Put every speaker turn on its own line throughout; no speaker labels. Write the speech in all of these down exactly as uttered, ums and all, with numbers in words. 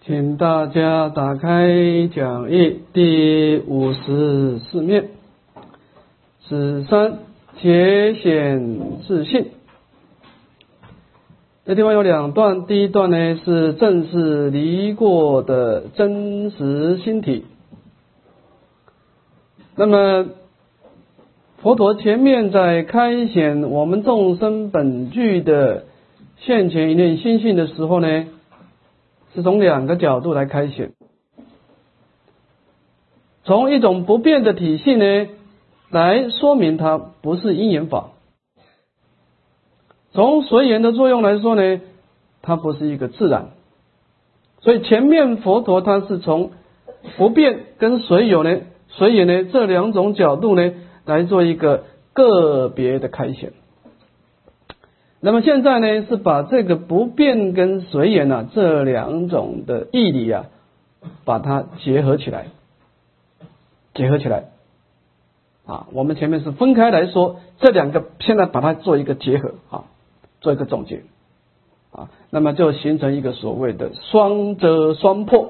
请大家打开讲义第五十四面，此三节显自性。这地方有两段，第一段呢是正是离过的真实心体。那么佛陀前面在开显我们众生本具的现前一念心性的时候呢，是从两个角度来开显。从一种不变的体系呢，来说明它不是因缘法；从随缘的作用来说呢，它不是一个自然。所以前面佛陀他是从不变跟随有呢、随缘呢这两种角度呢，来做一个个别的开显。那么现在呢，是把这个不变跟随缘啊这两种的义理啊，把它结合起来，结合起来啊。我们前面是分开来说，这两个现在把它做一个结合啊，做一个总结啊，那么就形成一个所谓的双遮双破。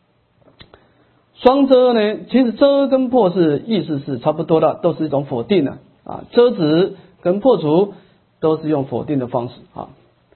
双遮呢，其实遮跟破是意思是差不多的，都是一种否定的啊，遮止跟破除都是用否定的方式啊。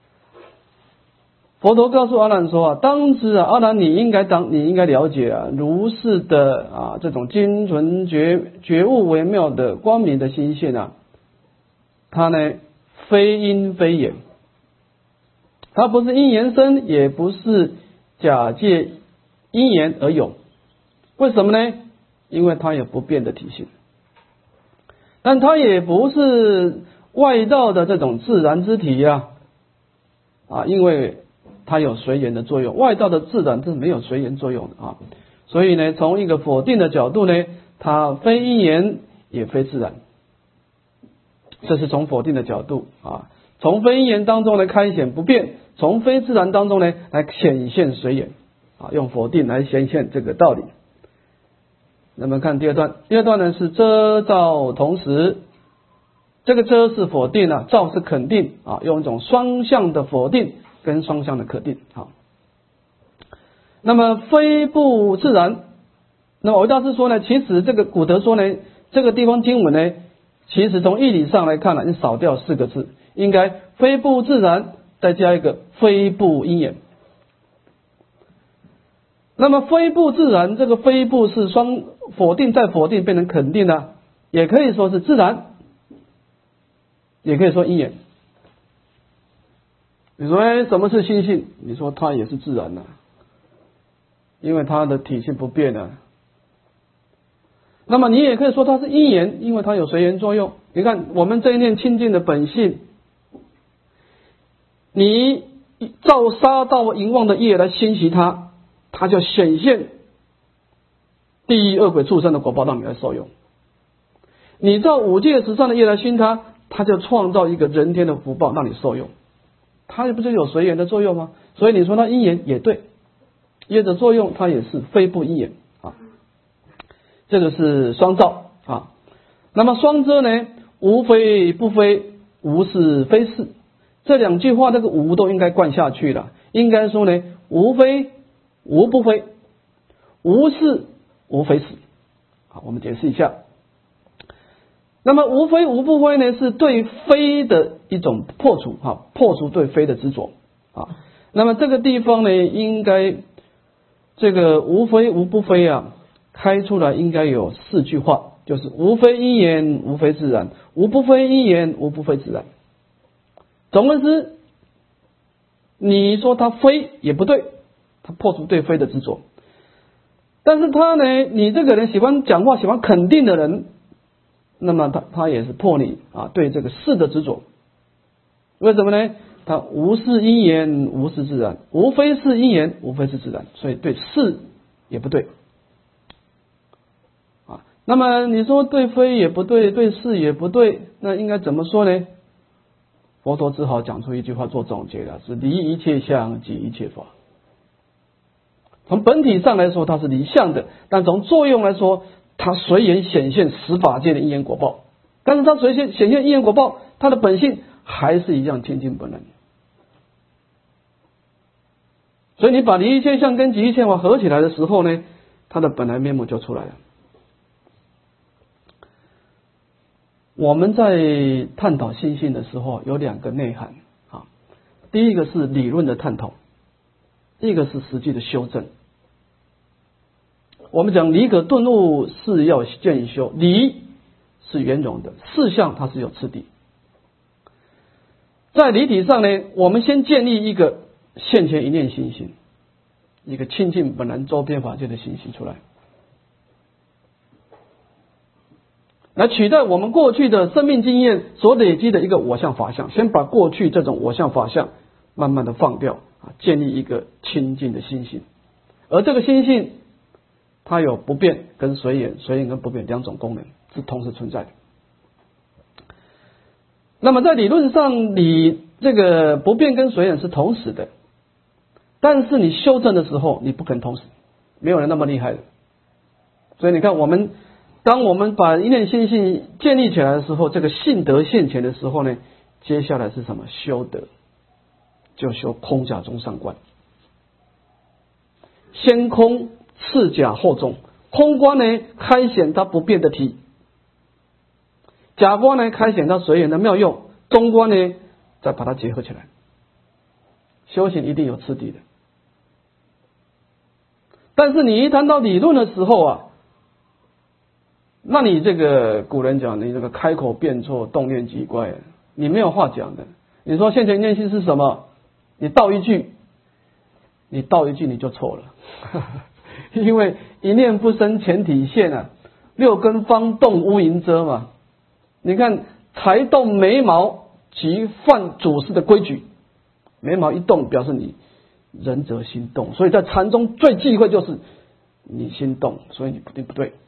佛陀告诉阿难说啊，当知啊，阿难你应该当你应该了解啊，如是的啊这种精纯觉觉悟微妙的光明的心性啊，它呢非因非缘，它不是因缘生，也不是假借因缘而有。为什么呢？因为它有不变的体性，但它也不是外道的这种自然之体呀、啊，啊，因为它有随缘的作用，外道的自然是没有随缘作用的啊。所以呢，从一个否定的角度呢，它非因缘也非自然，这是从否定的角度啊。从非因缘当中呢开显不变，从非自然当中呢来显现随缘啊，用否定来显现这个道理。那么看第二段，第二段呢是遮照同时，这个遮是否定啊，照是肯定啊，用一种双向的否定跟双向的肯定啊。那么非不自然，那么韦大师说呢，其实这个古德说呢，这个地方经文呢，其实从义理上来看呢，你少掉四个字，应该非不自然再加一个非不因缘。那么非不自然，这个非不是双否定再否定变成肯定的，也可以说是自然，也可以说因缘。你说哎，什么是心性？你说它也是自然的、啊，因为它的体性不变的、啊。那么你也可以说它是因缘，因为它有随缘作用。你看我们这一念清净的本性，你照杀盗淫妄的业来熏习它，它就显现地狱恶鬼畜生的果报让你来受用。你照五戒十善的业来熏它，它就创造一个人天的福报让你受用。它不就有随缘的作用吗？所以你说它因缘也对，业的作用它也是非不因缘啊。这个是双照啊。那么双遮呢，无非不非，无是非是，这两句话这个无都应该灌下去了。应该说呢，无非无不非，无是无非是。好，我们解释一下。那么无非无不非呢，是对非的一种破除啊，破除对非的执着啊。那么这个地方呢，应该这个无非无不非啊，开出来应该有四句话，就是无非因缘，无非自然，无不非因缘，无不非自然。总而言之，你说它非也不对，它破除对非的执着。但是他呢，你这个人喜欢讲话喜欢肯定的人，那么他他也是破你啊对这个是的执着。为什么呢？他无是因缘，无是自然，无非是因缘，无非是自然，所以对是也不对啊。那么你说对非也不对，对是也不对，那应该怎么说呢？佛陀只好讲出一句话做总结了，是离一切相即一切法。从本体上来说它是离相的，但从作用来说，它随缘显现十法界的因缘果报。但是它随现显现因缘果报，它的本性还是一样清净本然。 所以你把离一切相跟即一切法合起来的时候呢，它的本来面目就出来了。我们在探讨心性的时候有两个内涵啊，第一个是理论的探讨，一个是实际的修正。我们讲离可顿悟是要渐修，离是圆融的，事相它是有次第。在离体上呢，我们先建立一个现前一念心性，一个清净本然周边法界的心性出来，来取代我们过去的生命经验所累积的一个我相法相，先把过去这种我相法相慢慢的放掉啊，建立一个清净的心性。而这个心性它有不变跟随缘，随缘跟不变两种功能是同时存在的。那么在理论上，你这个不变跟随缘是同时的，但是你修正的时候你不可能同时，没有人那么厉害的。所以你看，我们当我们把一念心性建立起来的时候，这个性德现前的时候呢，接下来是什么？修德，就修空假中三观，先空次假后中。空观呢开显它不变的体，假观呢开显它随缘的妙用，中观呢再把它结合起来。修行一定有次第的，但是你一谈到理论的时候啊，那你这个古人讲，你这个开口辩错，动念即怪，你没有话讲的。你说现前一念心是什么？你道一句，你道一句你就错了，因为一念不生前体现啊，六根方动无垠遮嘛。你看才动眉毛即犯祖师的规矩，眉毛一动表示你仁者心动，所以在禅中最忌讳就是你心动，所以你不对不对。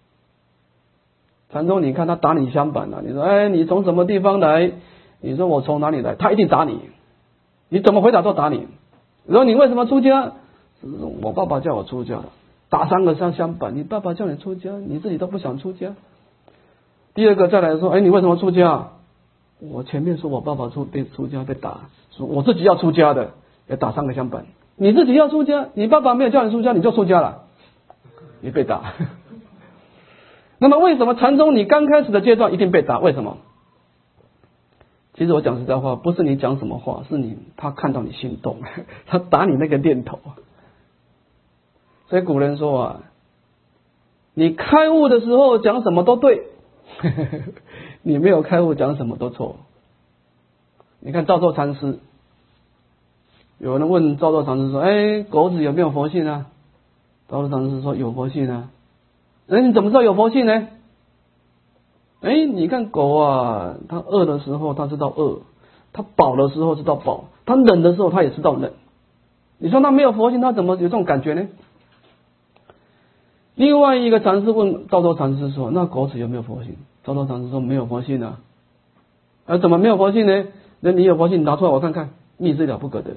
禅宗你看他打你香板了，你说哎你从什么地方来？你说我从哪里来？他一定打你，你怎么回答都打你。然后你为什么出家？我爸爸叫我出家，打三个香香板，你爸爸叫你出家，你自己都不想出家。第二个再来说，哎你为什么出家？我前面说我爸爸出被出家被打，说我自己要出家的，也打三个香板。你自己要出家，你爸爸没有叫你出家，你就出家了，你被打。那么为什么禅宗你刚开始的阶段一定被打？为什么？其实我讲实在话，不是你讲什么话，是你他看到你心动，他打你那个念头。所以古人说啊，你开悟的时候讲什么都对，你没有开悟讲什么都错。你看赵州禅师，有人问赵州禅师说：“哎，狗子有没有佛性啊？”赵州禅师说：“有佛性啊。”哎，你怎么知道有佛性呢？哎，你看狗啊，它饿的时候它知道饿，它饱的时候知道饱，它冷的时候它也知道冷。你说它没有佛性，它怎么有这种感觉呢？另外一个禅师问赵州禅师说：“那狗子有没有佛性？”赵州禅师说：“没有佛性啊。”啊，怎么没有佛性呢？那你有佛性，你拿出来我看看，密是了不可得。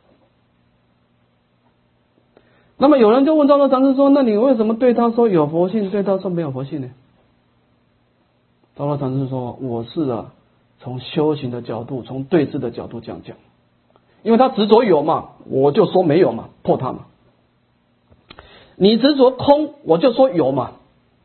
那么有人就问赵州禅师说：“那你为什么对他说有佛性，对他说没有佛性呢？”赵州禅师说：“我是啊，从修行的角度，从对治的角度这样讲，因为他执着有嘛，我就说没有嘛，破他嘛。你执着空，我就说有嘛。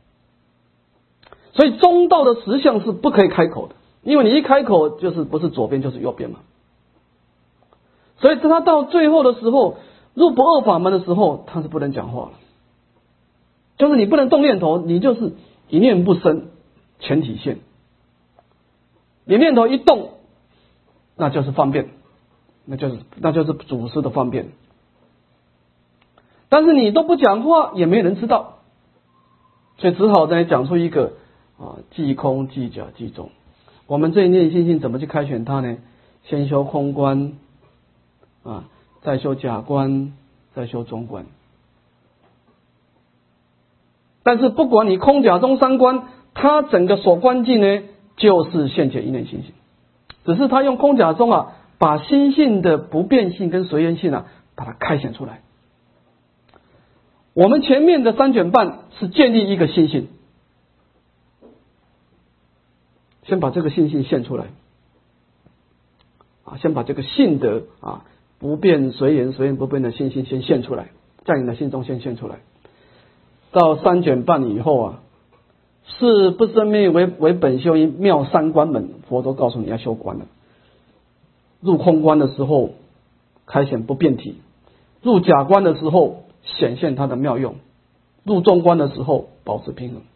所以中道的实相是不可以开口的，因为你一开口就是不是左边就是右边嘛。所以他到最后的时候，入不二法门的时候，他是不能讲话了，就是你不能动念头，你就是一念不生。”前体现，你念头一动，那就是方便，那就是那就是祖师的方便。但是你都不讲话，也没人知道，所以只好呢讲出一个啊，即空即假即中。我们这一念心性怎么去开选它呢？先修空观啊，再修假观，再修中观。但是不管你空假中三观，它整个所观境呢，就是现前一念心性，只是他用空假中啊，把心性的不变性跟随缘性啊，把它开显出来。我们前面的三卷半是建立一个心性，先把这个心性现出来，啊，先把这个性德啊不变随缘，随缘不变的信心先现出来，在你的心中先现出来。到三卷半以后啊，是不生灭为为本修因妙三关门，佛都告诉你要修关了。入空关的时候开显不变体，入假关的时候显现它的妙用，入中关的时候保持平衡。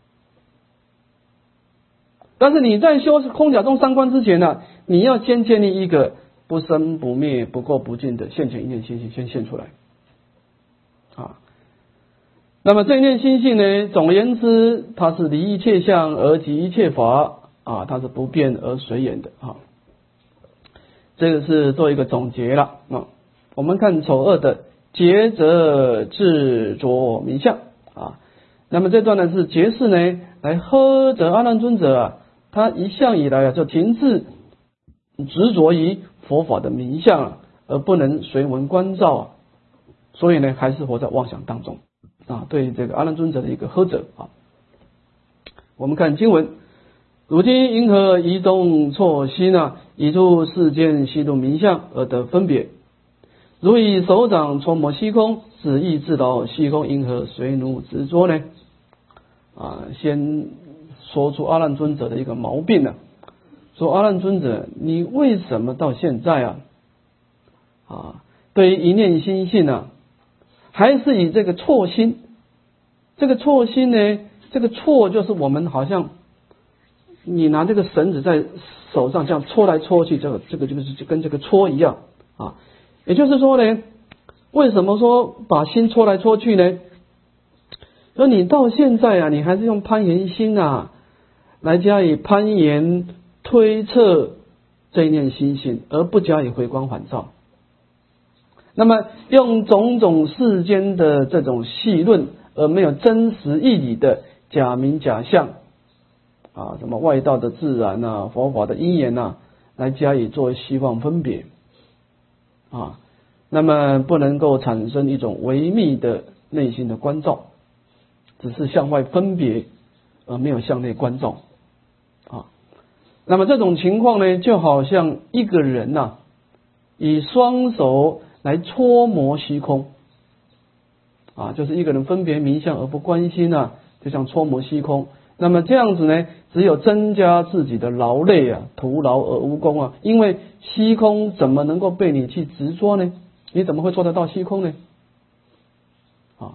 但是你在修空假中三关之前呢、啊，你要先建立一个不生不灭不垢不净的现前一念心性，先现出来啊。那么这一念心性呢，总而言之，它是离一切相而即一切法啊，它是不变而随缘的啊。这个是做一个总结了啊。我们看丑恶的结则执着名相啊。那么这段呢是解释呢，来呵责阿难尊者啊，他一向以来啊就停滞执着于佛法的名相啊，而不能随闻观照啊，所以呢还是活在妄想当中啊，对这个阿难尊者的一个呵责啊。我们看经文，如今因何移动错心啊，以助世间悉度名相而得分别？如以手掌搓摩虚空，只意自导虚空，因何随奴执着呢？啊，先说出阿难尊者的一个毛病呢、啊，说阿难尊者，你为什么到现在啊，啊，对于一念心性啊，还是以这个错心？这个错心呢，这个错就是我们好像你拿这个绳子在手上这样搓来搓去，这个这个就是就跟这个搓一样啊。也就是说呢，为什么说把心搓来搓去呢？说你到现在啊，你还是用攀缘心啊来加以攀缘推测这一念心性，而不加以回光返照。那么用种种世间的这种戏论，而没有真实义理的假名假相啊，什么外道的自然啊，佛法的因缘啊，来加以做希望分别啊，那么不能够产生一种微密的内心的关照，只是向外分别，而没有向内关照啊。那么这种情况呢，就好像一个人呐、啊，以双手来搓摩虚空啊，就是一个人分别名相而不关心啊，就像搓摩虚空。那么这样子呢，只有增加自己的劳累啊，徒劳而无功啊。因为虚空怎么能够被你去执着呢？你怎么会做得到虚空呢？啊，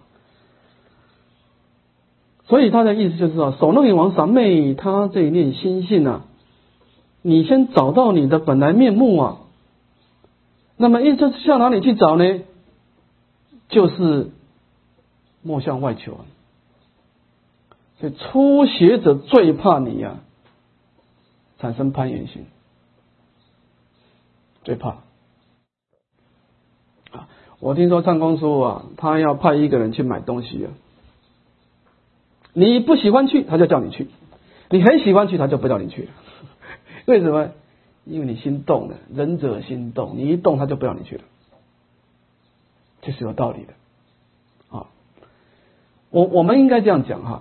所以他的意思就是说，首楞严王三昧他这一念心性啊，你先找到你的本来面目啊。那么一直向哪里去找呢？就是莫向外求啊。所以初学者最怕你啊产生攀缘心，最怕啊！我听说唱公说啊，他要派一个人去买东西啊，你不喜欢去，他就叫你去；你很喜欢去，他就不叫你去了。为什么？因为你心动了，仁者心动，你一动他就不要你去了，这是有道理的啊。我我们应该这样讲哈。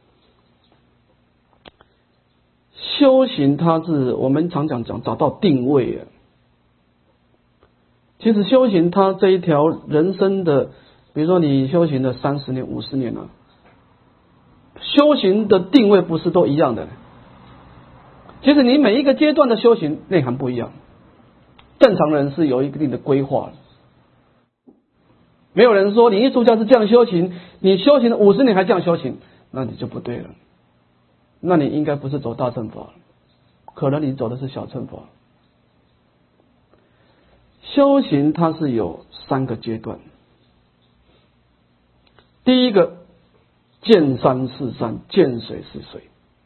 修行它是我们常讲讲找到定位啊。其实修行它这一条人生的，比如说你修行了三十年、五十年了，修行的定位不是都一样的。其实你每一个阶段的修行内涵不一样。正常人是有一定的规划的，没有人说你一出家是这样修行，你修行了五十年还这样修行，那你就不对了。那你应该不是走大乘法，可能你走的是小乘法。修行它是有三个阶段，第一个见山是山，见水是水。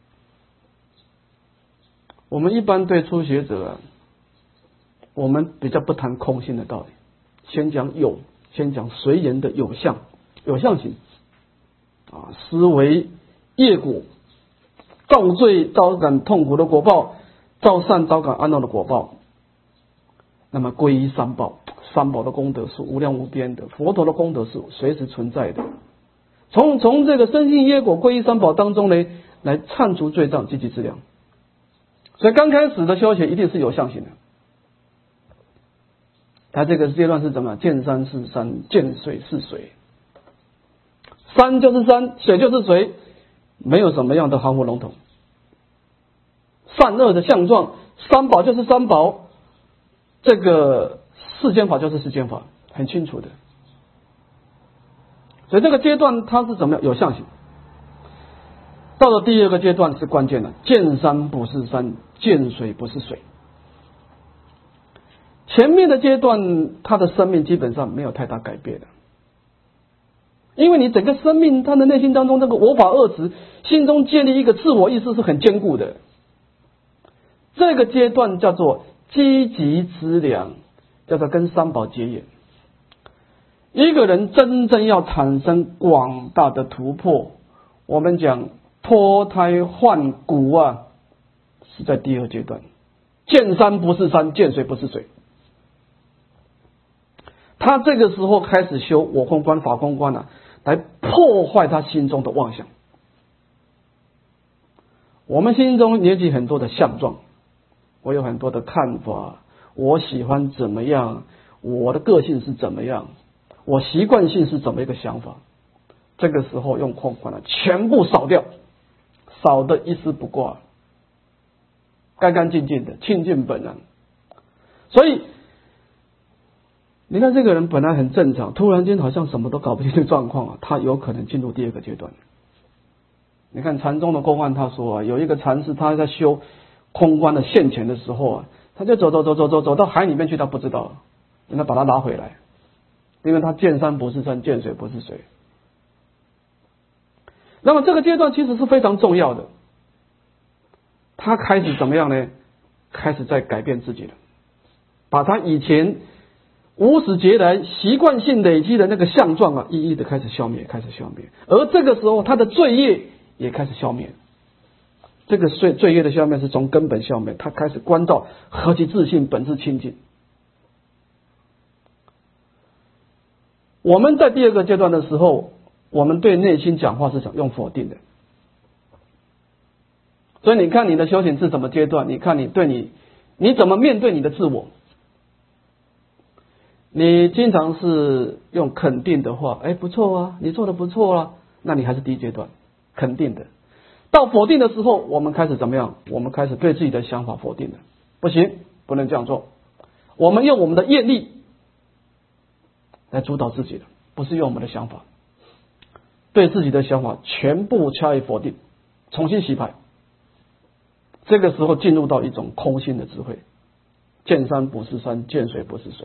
我们一般对初学者啊，我们比较不谈空性的道理，先讲有，先讲随缘的有相，有相行啊，思维业果。造罪招感痛苦的果报，造善招感安乐的果报。那么皈依三宝，三宝的功德是无量无边的，佛陀的功德是随时存在的。从从这个生信业果皈依三宝当中呢，来忏除罪障，积极资粮。所以刚开始的修行一定是有相行的， 它这个阶段是怎么样？见山是山，见水是水，山就是山，水就是水，没有什么样的含糊笼统。善恶的相状，三宝就是三宝，这个世间法就是世间法，很清楚的。所以这个阶段它是怎么样？有相性。到了第二个阶段是关键的，见山不是山，见水不是水。前面的阶段他的生命基本上没有太大改变的，因为你整个生命他的内心当中那个我法二执，心中建立一个自我意识是很坚固的。这个阶段叫做积极资粮，叫做跟三宝结缘。一个人真正要产生广大的突破，我们讲脱胎换骨啊，是在第二阶段，见山不是山，见水不是水。他这个时候开始修我空观、法空观啊，来破坏他心中的妄想。我们心中引起很多的相状，我有很多的看法，我喜欢怎么样，我的个性是怎么样，我习惯性是怎么一个想法。这个时候用空观啊，全部扫掉，扫得一丝不挂，干干净净的，清净本然。所以你看这个人本来很正常，突然间好像什么都搞不清的状况啊，他有可能进入第二个阶段。你看禅宗的公案他说啊，有一个禅师他在修空观的现前的时候啊，他就走走走走走走到海里面去，他不知道，人家把他拉回来，因为他见山不是山，见水不是水。那么这个阶段其实是非常重要的，他开始怎么样呢？开始在改变自己了，把他以前无始劫来习惯性累积的那个相状啊，一一的开始消灭，开始消灭。而这个时候他的罪业也开始消灭。这个罪罪业的消灭是从根本消灭，他开始关照何其自信，本自清净。我们在第二个阶段的时候，我们对内心讲话是讲用否定的。所以你看你的修行是什么阶段？你看你对你你怎么面对你的自我？你经常是用肯定的话，哎，不错啊，你做的不错啊，那你还是第一阶段，肯定的。到否定的时候，我们开始怎么样？我们开始对自己的想法否定了，不行，不能这样做。我们用我们的业力来主导自己的，不是用我们的想法，对自己的想法全部加以否定，重新洗牌。这个时候进入到一种空性的智慧，见山不是山，见水不是水。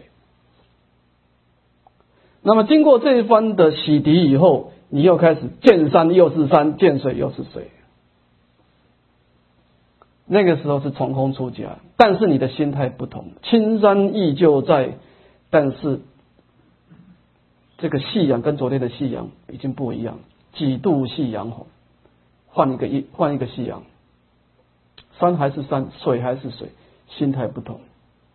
那么经过这一番的洗涤以后，你又开始见山又是山，见水又是水。那个时候是从空出家，但是你的心态不同，青山依旧在，但是这个夕阳跟昨天的夕阳已经不一样，几度夕阳红，换一个一换一个夕阳，山还是山，水还是水，心态不同。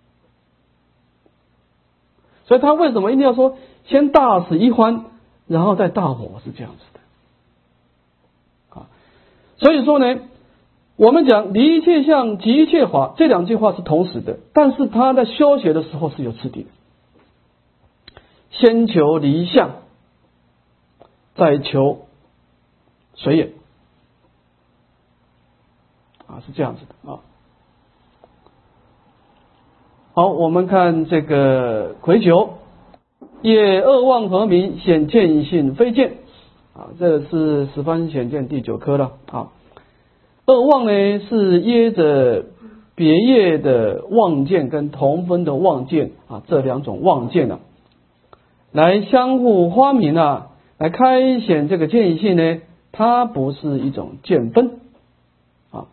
所以他为什么一定要说先大死一欢，然后再大火，是这样子的啊？所以说呢，我们讲离一切相即一切法，这两句话是同时的，但是他在修学的时候是有次第的，先求离相，再求随缘啊，是这样子的啊。好，我们看这个魁九，业恶妄和名，显见性非见啊，这是十方显见第九科了啊。恶妄呢是耶着别业的妄见跟同分的妄见啊，这两种妄见呢、啊，来相互花明啊，来开显这个见性呢，它不是一种见分啊。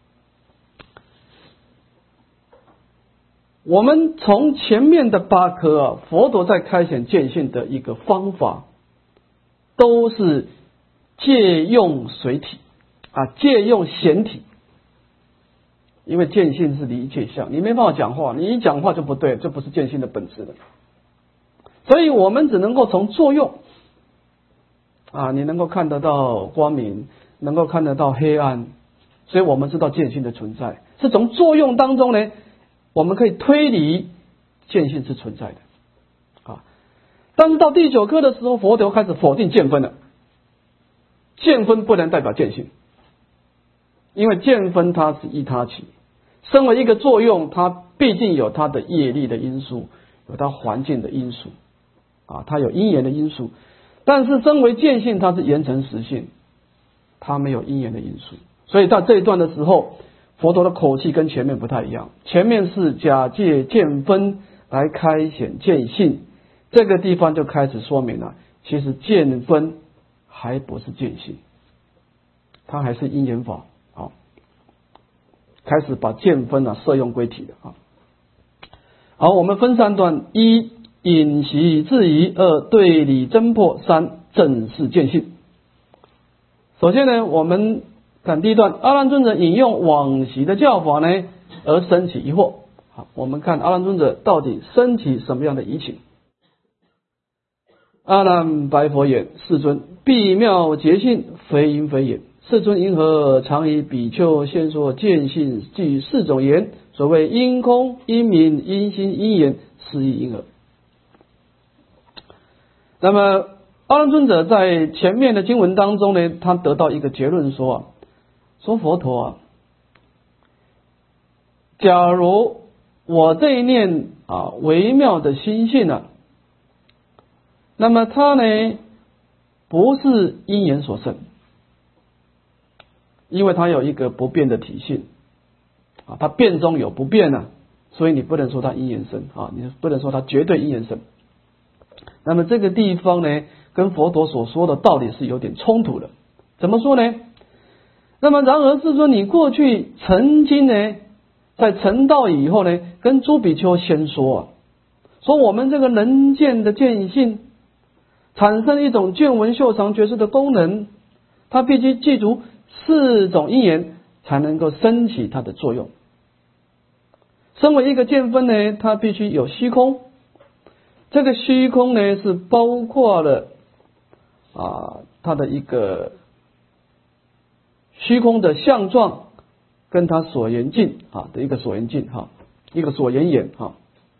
我们从前面的八科啊，佛陀在开显见性的一个方法，都是借用随体啊，借用显体。因为见性是离一切相，你没办法讲话，你一讲话就不对，这不是见性的本质了。所以我们只能够从作用啊，你能够看得到光明，能够看得到黑暗，所以我们知道见性的存在，是从作用当中呢，我们可以推理见性是存在的。 啊。但是到第九课的时候，佛陀开始否定见分了，见分不能代表见性，因为见分它是依他起，身为一个作用，它毕竟有它的业力的因素，有它环境的因素啊，它有因缘的因素。但是身为见性，它是言成实性，它没有因缘的因素。所以在这一段的时候，佛陀的口气跟前面不太一样，前面是假借见分来开显见性，这个地方就开始说明了，其实见分还不是见性，它还是因缘法啊，开始把见分啊摄用归体的啊。好，我们分三段：一、引习质疑；二、对理侦破；三、正视见性。首先呢，我们看第一段，阿难尊者引用往昔的教法呢，而生起疑惑。好，我们看阿难尊者到底生起什么样的疑情。阿难白佛言：世尊，必妙觉性，非因非也。世尊因何常以比丘现说见性具四种言？所谓因空、因明、因心、因缘，是亦因何？那么阿难尊者在前面的经文当中呢，他得到一个结论说啊，说佛陀啊，假如我这一念啊微妙的心性啊，那么它呢不是因缘所生，因为它有一个不变的体性啊，它变中有不变啊，所以你不能说它因缘生啊，你不能说它绝对因缘生。那么这个地方呢，跟佛陀所说的道理是有点冲突的。怎么说呢？那么然而世尊，你过去曾经呢，在成道以后呢，跟诸比丘先说啊，说我们这个能见的见性，产生一种见闻嗅尝觉知的功能，它必须记住四种因缘才能够升起它的作用。身为一个见分呢，它必须有虚空，这个虚空呢是包括了啊它的一个虚空的相状跟它所缘境啊的一个所缘境哈，一个所缘眼哈。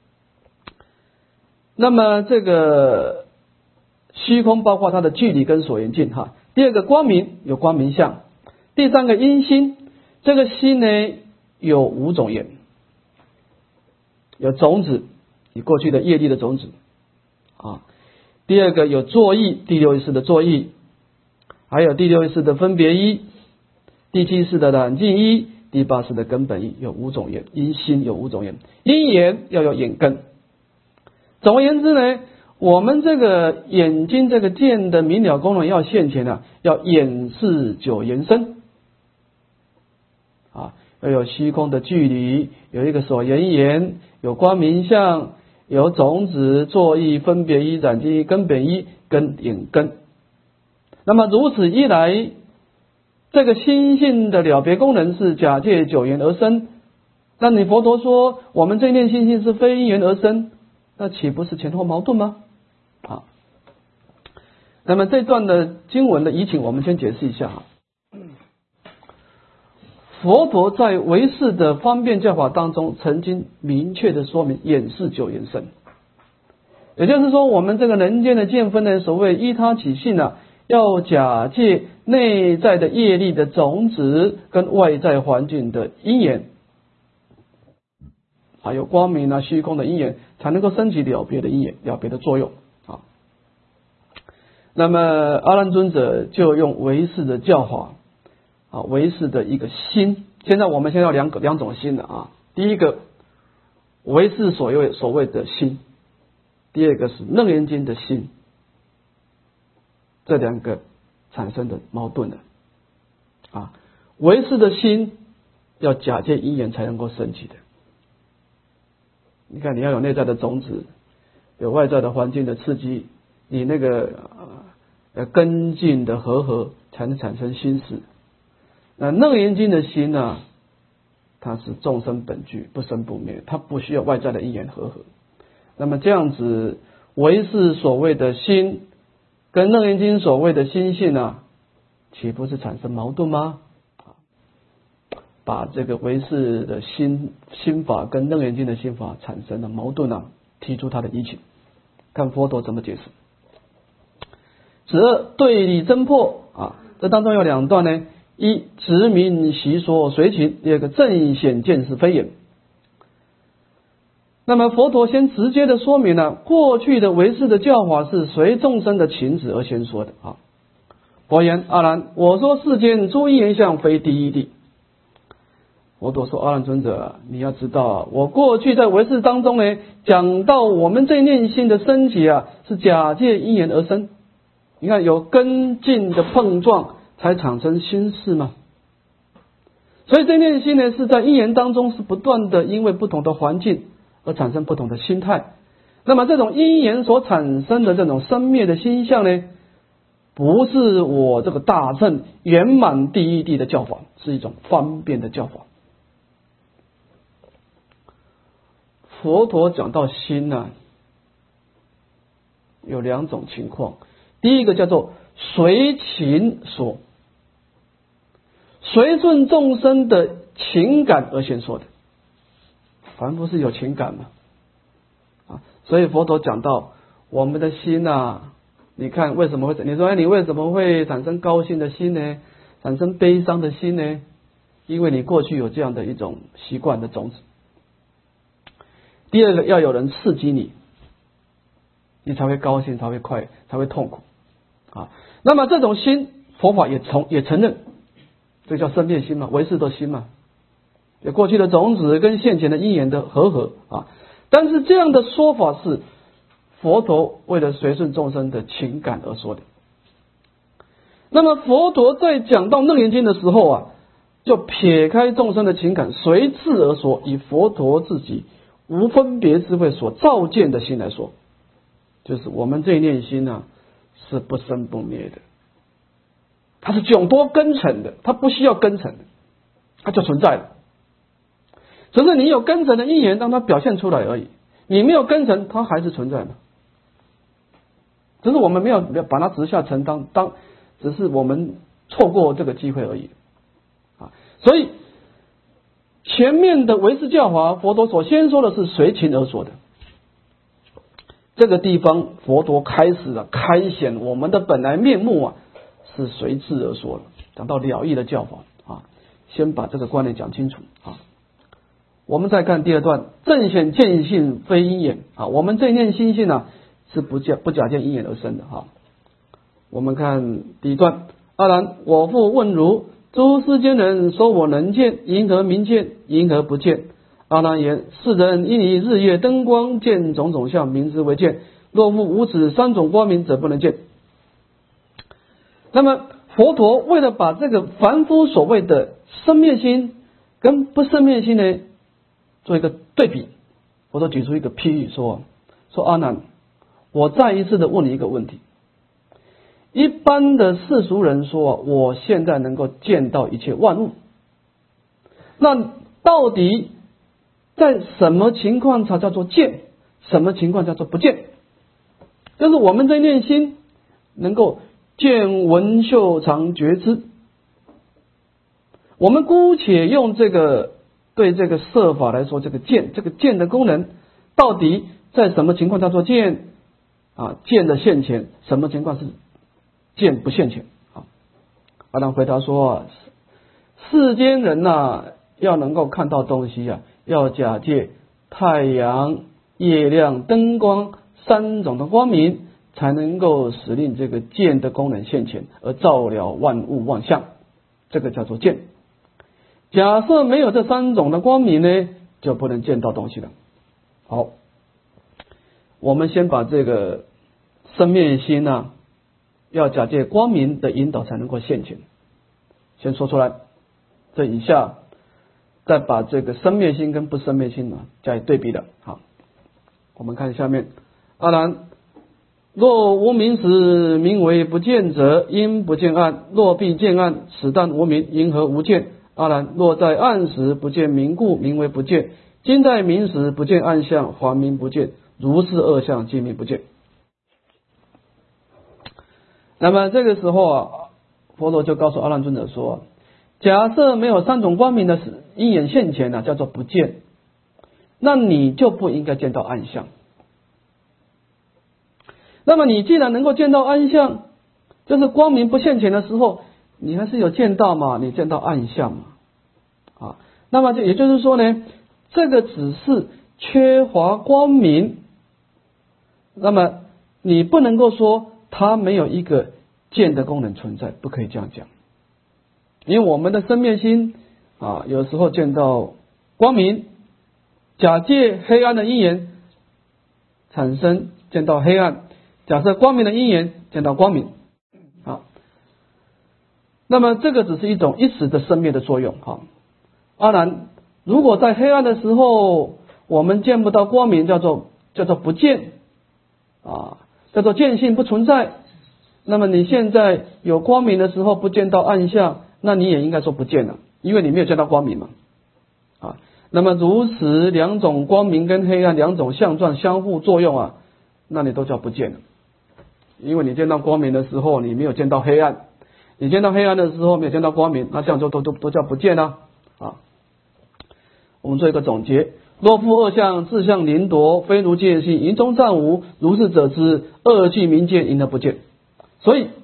那么这个虚空包括它的距离跟所缘境哈。第二个光明有光明相，第三个因心，这个心呢有五种眼，有种子，你过去的业力的种子啊。第二个有作意，第六意识的作意，还有第六意识的分别意，第七识的染净意，第八识的根本意，有五种眼。因心有五种眼，因眼要有眼根。总而言之呢，我们这个眼睛这个见的明了功能要现前啊，要眼视九缘生啊，要有虚空的距离，有一个所缘眼，有光明相，有种子、作意、分别意、染净意、根本意跟眼根。那么如此一来，这个心性的了别功能是假借九缘而生。那你佛陀说我们这念心性是非因缘而生，那岂不是前后矛盾吗？啊，那么这段的经文的疑情，我们先解释一下哈。佛陀在唯识的方便教法当中，曾经明确的说明眼视九缘生，也就是说，我们这个人间的见分呢，所谓依他起性啊，要假借内在的业力的种子跟外在环境的因缘，还有光明啊、虚空的因缘，才能够升起了别的因缘、了别的作用啊。那么阿难尊者就用唯识的教法啊，唯识的一个心。现在我们先要两个两种心的啊，第一个唯识所谓所谓的心，第二个是楞严经的心，这两个产生的矛盾的啊。唯识的心要假借因缘才能够升起的。你看，你要有内在的种子，有外在的环境的刺激，你那个呃根境的和合才能产生心识。那楞严经的心呢、啊，它是众生本具，不生不灭，它不需要外在的因缘和合。那么这样子，唯识所谓的心跟楞严经所谓的心性啊，岂不是产生矛盾吗？把这个唯识的心心法跟楞严经的心法产生的矛盾啊，提出它的疑情。 看佛陀怎么解释。子二对理侦破啊，这当中有两段呢，一直明习说随情，第二个正显见是非也。那么佛陀先直接的说明了过去的唯识的教法是随众生的情执而先说的啊。佛言：阿难，我说世间诸因缘相非第一谛。佛陀说：阿难尊者，你要知道啊，我过去在唯识当中呢，讲到我们这念心的升起啊，是假借因缘而生。你看有根境的碰撞，才产生心事嘛。所以这念心呢，是在因缘当中是不断的，因为不同的环境而产生不同的心态。那么这种因缘所产生的这种生灭的心相呢，不是我这个大乘圆满第一谛的教法，是一种方便的教法。佛陀讲到心呢、啊，有两种情况。第一个叫做随情说，随顺众生的情感而先说的。凡夫是有情感嘛，啊，所以佛陀讲到我们的心啊，你看为什么会？你说，哎，你为什么会产生高兴的心呢？产生悲伤的心呢？因为你过去有这样的一种习惯的种子。第二个，要有人刺激你，你才会高兴，才会快，才会痛苦啊。那么这种心，佛法也承也承认，这叫生灭心嘛，唯识的心嘛，有过去的种子跟现前的因缘的和合啊。但是这样的说法是佛陀为了随顺众生的情感而说的。那么佛陀在讲到楞严经的时候啊，就撇开众生的情感，随智而说，以佛陀自己无分别智慧所照见的心来说，就是我们这一念心啊，是不生不灭的，它是迥多根尘的，它不需要根尘的，它就存在了。只是你有根尘的因缘让它表现出来而已，你没有根尘，它还是存在嘛。只是我们没有把它直下承当，当只是我们错过这个机会而已啊。所以前面的唯识教法，佛陀所先说的是随情而说的。这个地方佛陀开始了开显我们的本来面目啊，是随智而说了，讲到了义的教法啊，先把这个观念讲清楚啊。我们再看第二段，正显见性非因缘啊，我们这一念心性啊，是不假不假见因缘而生的哈。我们看第一段，阿难，我复问如，诸世间人说我能见，因何明见？因何不见？阿难言：世人因以日月灯光见种种相，名之为见。若复无此三种光明，则不能见。那么佛陀为了把这个凡夫所谓的生灭心跟不生灭心呢，做一个对比，佛陀举出一个譬喻说：说阿难，我再一次的问你一个问题。一般的世俗人说，我现在能够见到一切万物，那到底在什么情况才叫做见？什么情况叫做不见？就是我们这念心能够见闻嗅尝觉知。我们姑且用这个对这个色法来说，这个见，这个见的功能到底在什么情况叫做见啊？见的现前，什么情况是见不现前啊？阿难回答说，世间人呐、啊，要能够看到东西啊，要假借太阳、月亮、灯光三种的光明，才能够使令这个见的功能现前，而照了万物万象，这个叫做见。假设没有这三种的光明呢，就不能见到东西了。好，我们先把这个生灭心啊，要假借光明的引导才能够现前，先说出来。这以下再把这个生灭心跟不生灭心呢加以对比的。好，我们看下面，阿难，若无明时，名为不见者，因不见暗；若必见暗，此但无明，因何无见？阿难，若在暗时不见明故，名为不见；今在明时不见暗相，还名不见。如是二相，即名不见。那么这个时候啊，佛陀就告诉阿难尊者说，假设没有三种光明的因缘现前呢、啊，叫做不见，那你就不应该见到暗相。 那么你既然能够见到暗相，就是光明不现前的时候，你还是有见到嘛，你见到暗相嘛，啊，那么就也就是说呢，这个只是缺乏光明，那么你不能够说它没有一个见的功能存在，不可以这样讲，因为我们的生灭心啊，有时候见到光明，假借黑暗的因缘产生见到黑暗，假设光明的因缘见到光明，好，那么这个只是一种一时的生灭的作用哈。当然，如果在黑暗的时候我们见不到光明，叫做叫做不见啊，叫做见性不存在。那么你现在有光明的时候不见到暗相，那你也应该说不见了，因为你没有见到光明嘛啊。那么如此两种光明跟黑暗两种相状相互作用啊，那你都叫不见了。因为你见到光明的时候你没有见到黑暗，你见到黑暗的时候没有见到光明，那这样就都都都叫不见了啊。我们做一个总结，若复二相自相临夺，非如见性，营中暂无，如是者之，二俱明见，因而不见。所以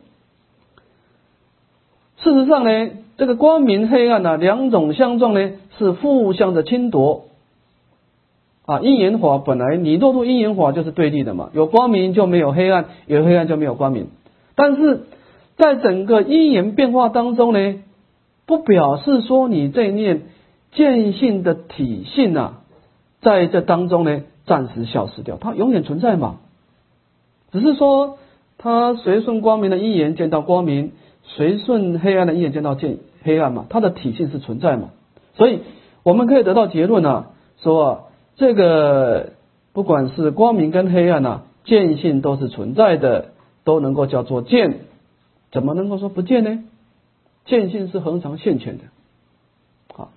事实上呢，这个光明黑暗啊两种相状呢是互相的侵夺啊。因缘法本来你落入因缘法就是对立的嘛，有光明就没有黑暗，有黑暗就没有光明。但是在整个因缘变化当中呢，不表示说你这一念见性的体性啊，在这当中呢暂时消失掉，它永远存在嘛。只是说它随顺光明的因缘见到光明，随顺黑暗的因缘见到见黑暗嘛，它的体性是存在嘛。所以我们可以得到结论啊，说啊，这个不管是光明跟黑暗啊，见性都是存在的，都能够叫做见。怎么能够说不见呢？见性是恒常现前的。好，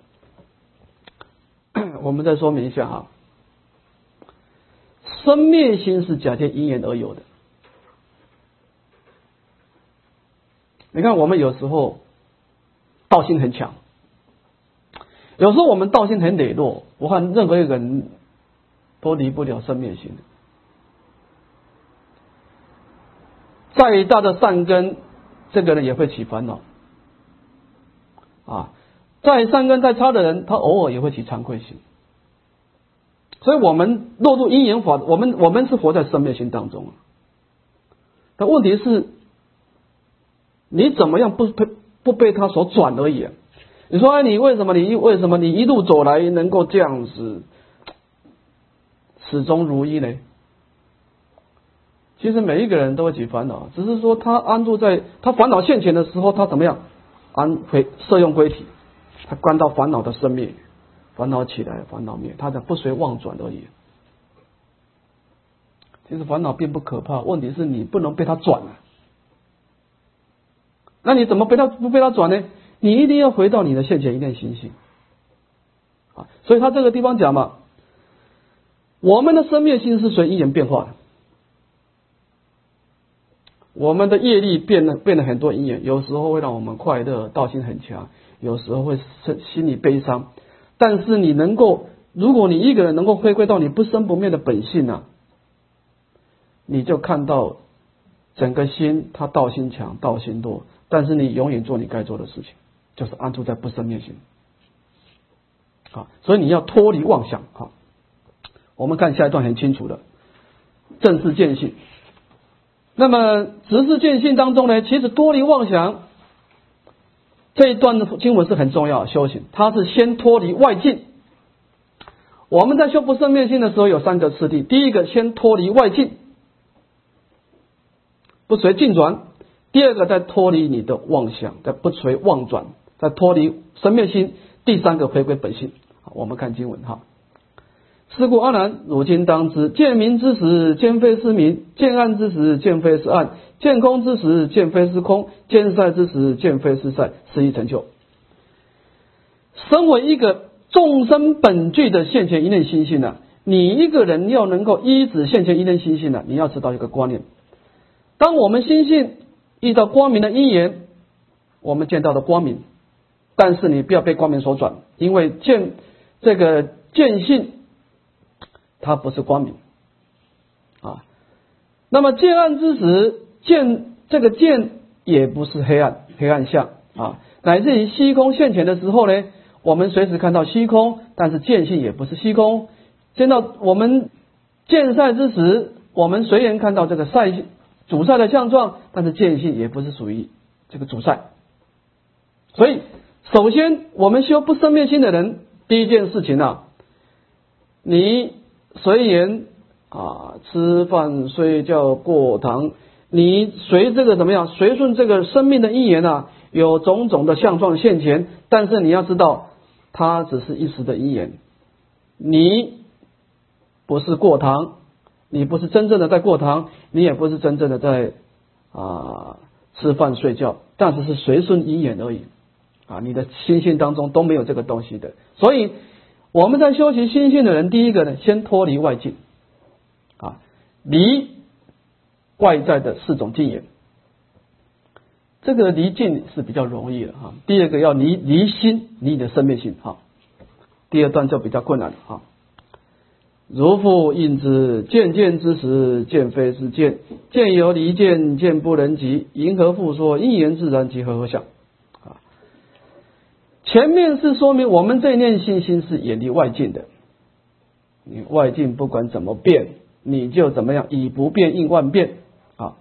我们再说明一下哈，生灭心是假借因缘而有的。你看我们有时候道心很强，有时候我们道心很羸弱，我看任何一个人都离不了生灭心。再大的善根，这个人也会起烦恼啊。再善根再差的人，他偶尔也会起惭愧心。所以我们落入因缘法，我们我们是活在生灭心当中。但问题是，你怎么样不被不被他所转而已啊？你说，哎，你为什么你为什么你一路走来能够这样子始终如一呢？其实每一个人都会起烦恼，只是说他安住在他烦恼现前的时候，他怎么样安回摄用归体，他观到烦恼的生灭，烦恼起来，烦恼灭，他的不随妄转而已。其实烦恼并不可怕，问题是你不能被他转了。那你怎么被他不被他转呢？你一定要回到你的现前一念心性啊！所以他这个地方讲嘛，我们的生灭心是随因缘变化的。我们的业力变了变了很多因缘，有时候会让我们快乐，道心很强，有时候会心里悲伤。但是你能够，如果你一个人能够回归到你不生不灭的本性啊，你就看到整个心它道心强，道心弱，但是你永远做你该做的事情，就是安住在不生灭心。好，所以你要脱离妄想。好，我们看下一段很清楚的，正是见性。那么直视见性当中呢，其实脱离妄想这一段的经文是很重要的修行，它是先脱离外境。我们在修不生灭心的时候有三个次第，第一个先脱离外境，不随境转；第二个再脱离你的妄想，再不随妄转，再脱离生灭心；第三个回归本性。我们看经文哈。是故阿难，汝今当知，见明之时，见非是明；见暗之时，见非是暗；见空之时，见非是空；见赛之时，见非是赛，是以成就。身为一个众生本具的现前一念心性呢，你一个人要能够依止现前一念心性呢，你要知道一个观念：当我们心性遇到光明的因缘，我们见到的光明，但是你不要被光明所转，因为见这个见性。它不是光明啊， 那么渐暗之时，渐这个渐也不是黑暗，黑暗相啊，乃至于虚空现前的时候呢，我们随时看到虚空，但是见性也不是虚空。见到我们见赛之时，我们虽然看到这个赛主赛的相状，但是见性也不是属于这个主赛。所以首先我们修不生灭心的人，第一件事情啊，你随缘啊，吃饭睡觉过堂，你随这个怎么样，随顺这个生命的因缘啊，有种种的相状现前，但是你要知道它只是一时的因缘，你不是过堂，你不是真正的在过堂，你也不是真正的在啊吃饭睡觉，但是是随顺因缘而已啊，你的心性当中都没有这个东西的。所以我们在修习心性的人，第一个呢，先脱离外境啊，离外在的四种境缘，这个离境是比较容易的哈。第二个要离离心，离你的生灭性哈。第二段就比较困难了哈。如复应之，见见之时，见非是见，见由离见，见不能及，银河复说，因缘自然即合合相。啊，前面是说明我们这一念信心是远离外境的，你外境不管怎么变，你就怎么样，以不变应万变啊。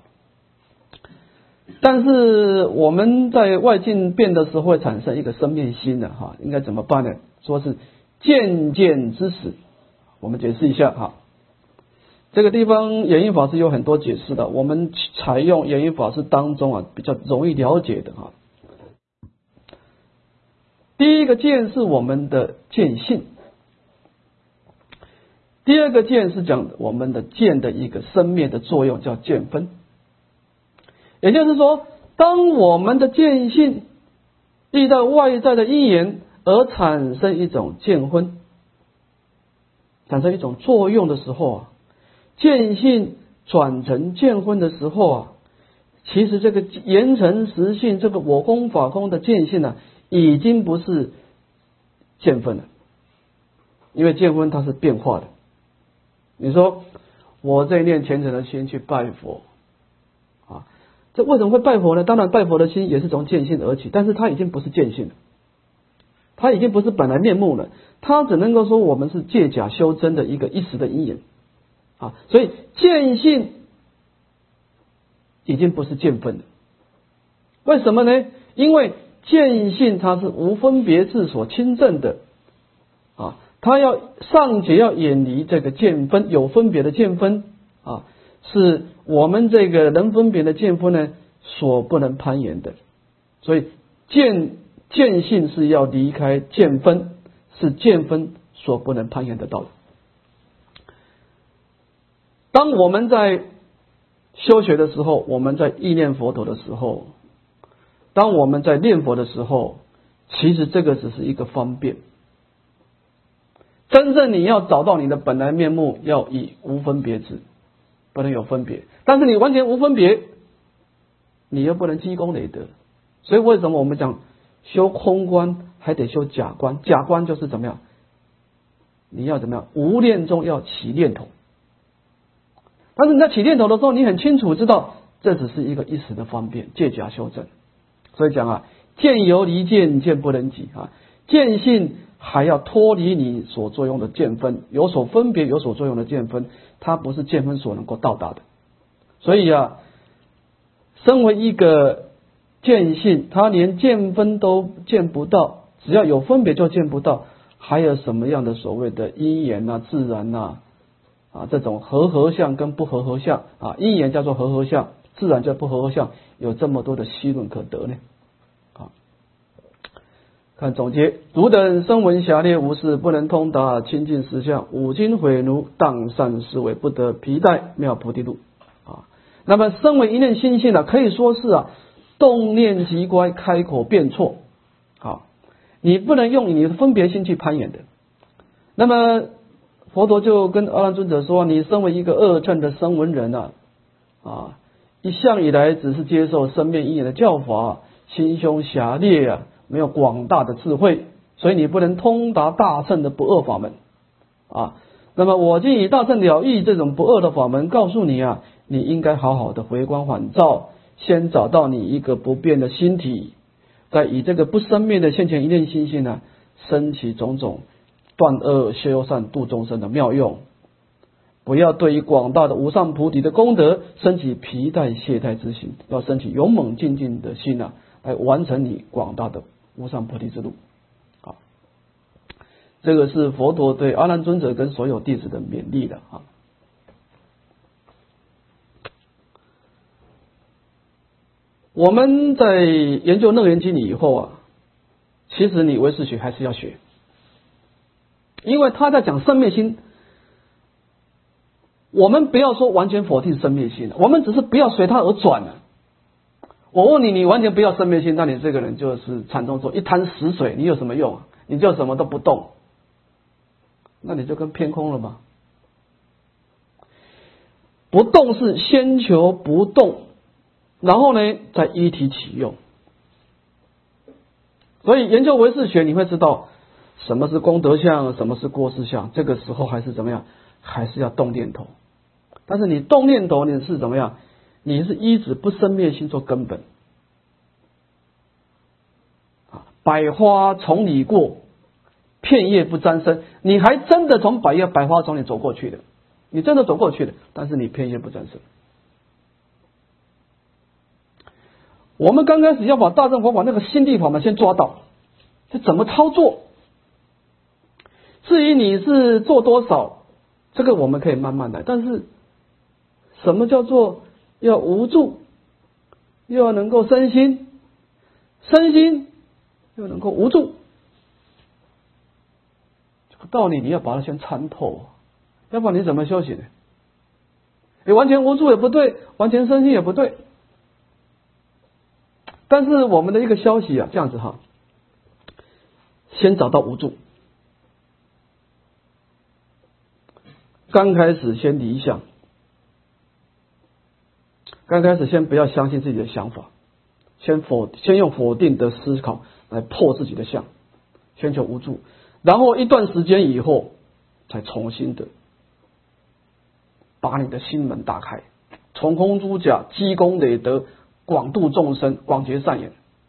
但是我们在外境变的时候会产生一个生灭心的哈，应该怎么办呢？说是见见之时。我们解释一下哈，这个地方演绎法师有很多解释的，我们采用演绎法师当中啊比较容易了解的哈。第一个见是我们的见性，第二个见是讲我们的见的一个生灭的作用，叫见分。也就是说，当我们的见性遇到外在的因缘而产生一种见分，产生一种作用的时候啊，见性转成见分的时候啊，其实这个言成实性，这个我空法空的见性啊，已经不是见分了，因为见分它是变化的。你说我这一念虔诚的心去拜佛啊，这为什么会拜佛呢？当然拜佛的心也是从见性而起，但是它已经不是见性了，它已经不是本来面目了，它只能够说我们是借假修真的一个一时的因缘啊，所以见性已经不是见分了。为什么呢？因为见性它是无分别智所亲证的啊，它要尚且要远离这个见分，有分别的见分啊，是我们这个能分别的见分呢所不能攀岩的。所以见见性是要离开见分，是见分所不能攀岩得到的。当我们在修学的时候，我们在意念佛陀的时候，当我们在念佛的时候，其实这个只是一个方便。真正你要找到你的本来面目，要以无分别智，不能有分别。但是你完全无分别，你又不能积功累德。所以为什么我们讲修空观还得修假观？假观就是怎么样？你要怎么样？无念中要起念头。但是你在起念头的时候，你很清楚知道这只是一个一时的方便，借假修正。所以讲啊，见由离见，见不能及啊，见性还要脱离你所作用的见分，有所分别有所作用的见分，它不是见分所能够到达的。所以啊，身为一个见性，他连见分都见不到，只要有分别就见不到，还有什么样的所谓的因缘啊、自然啊啊这种合合相跟不合合相啊，因缘叫做合合相，自然叫不合合相，有这么多的希论可得呢？啊，看总结，汝等声闻狭劣无事，不能通达清净实相，五经毁奴，当善思维，不得皮带妙菩提路啊。那么身为一念心性啊，可以说是啊动念即乖，开口便错啊，你不能用你的分别心去攀岩的。那么佛陀就跟阿难尊者说，你身为一个二乘的声闻人啊，啊，一向以来只是接受生灭因缘的教法，心胸狭劣啊，没有广大的智慧，所以你不能通达大乘的不二法门啊。那么我今以大乘了义这种不二的法门告诉你啊， 你应该好好的回光返照，先找到你一个不变的心体，再以这个不生灭的现前一念心性呢，升起种种断恶修善度众生的妙用。不要对于广大的无上菩提的功德升起疲怠懈怠之心，要升起勇猛精进的心啊，来完成你广大的无上菩提之路。好，这个是佛陀对阿难尊者跟所有弟子的勉励的啊。我们在研究楞严经以后啊，其实你唯识学还是要学，因为他在讲生灭心。我们不要说完全否定生灭心，我们只是不要随它而转了。我问你，你完全不要生灭心，那你这个人就是禅宗说一滩死水，你有什么用啊？你就什么都不动，那你就跟偏空了吗？不动是先求不动，然后呢再依体起用。所以研究唯识学，你会知道什么是功德相，什么是过失相。这个时候还是怎么样？还是要动念头。但是你动念头，你是怎么样？你是依止不生灭心做根本。百花丛里过，片叶不沾身。你还真的从百叶百花丛里走过去的，你真的走过去的，但是你片叶不沾身。我们刚开始要把大乘佛法那个心地法门先抓到，是怎么操作？至于你是做多少，这个我们可以慢慢来。但是什么叫做要无助，又要能够身心，身心又能够无助，这个道理你要把它先参透，要不然你怎么修行呢？你完全无助也不对，完全身心也不对。但是我们的一个消息啊，这样子哈，先找到无助，刚开始先离相，刚开始先不要相信自己的想法，先否先用否定的思考来破自己的相，先求无助，然后一段时间以后，才重新的把你的心门打开，从空出假，积功累德，广度众生，广结善缘。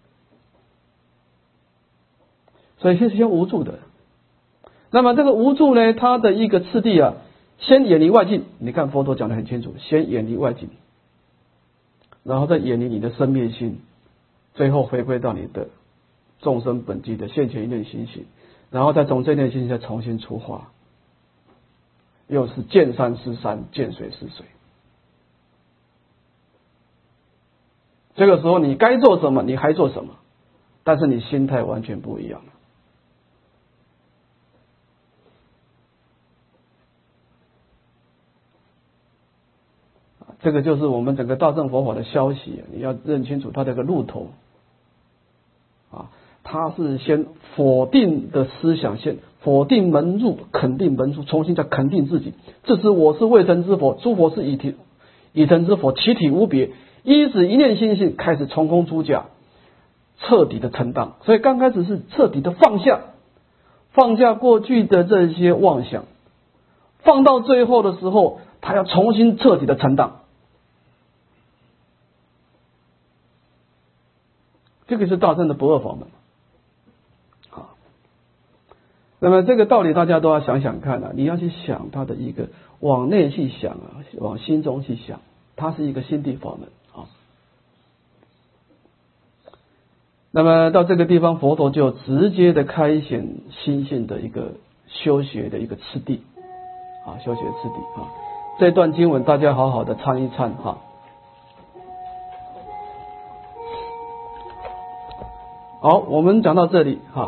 所以先是先无助的。那么这个无助呢，它的一个次第啊，先远离外境。你看佛陀讲得很清楚，先远离外境，然后再远离你的生灭心，最后回归到你的众生本具的现前一念心性，然后再从这念心性再重新出发，又是见山是山，见水是水。这个时候你该做什么你还做什么，但是你心态完全不一样了。这个就是我们整个大乘佛法的消息，你要认清楚它这个路头啊，它是先否定的思想，先否定门入，肯定门出，重新再肯定自己。这是我是未成之佛，诸佛是已体已成之佛，其体无别。依止一念心性，开始从空出假，彻底的承当。所以刚开始是彻底的放下，放下过去的这些妄想，放到最后的时候，他要重新彻底的承当。这个是大乘的不二法门。好，那么这个道理大家都要想想看啊，你要去想它的一个往内去想啊，往心中去想，它是一个心地法门啊。那么到这个地方，佛陀就直接的开显心性的一个修学的一个次第啊，修学次第啊。这段经文大家好好的参一参哈。好，我们讲到这里哈。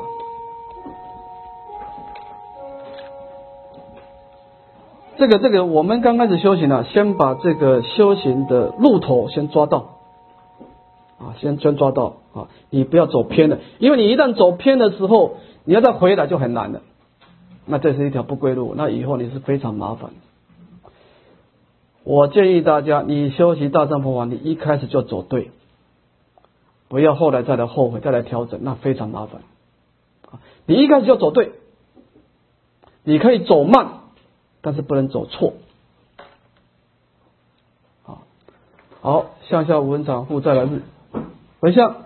这个这个，我们刚开始修行啊，先把这个修行的路头先抓到啊，先先抓到啊，你不要走偏了，因为你一旦走偏的时候，你要再回来就很难了。那这是一条不归路，那以后你是非常麻烦。我建议大家，你修习大乘佛法，你一开始就走对。不要后来再来后悔，再来调整，那非常麻烦。你一开始就走对，你可以走慢，但是不能走错。 好，向下无文场复再来日，回向。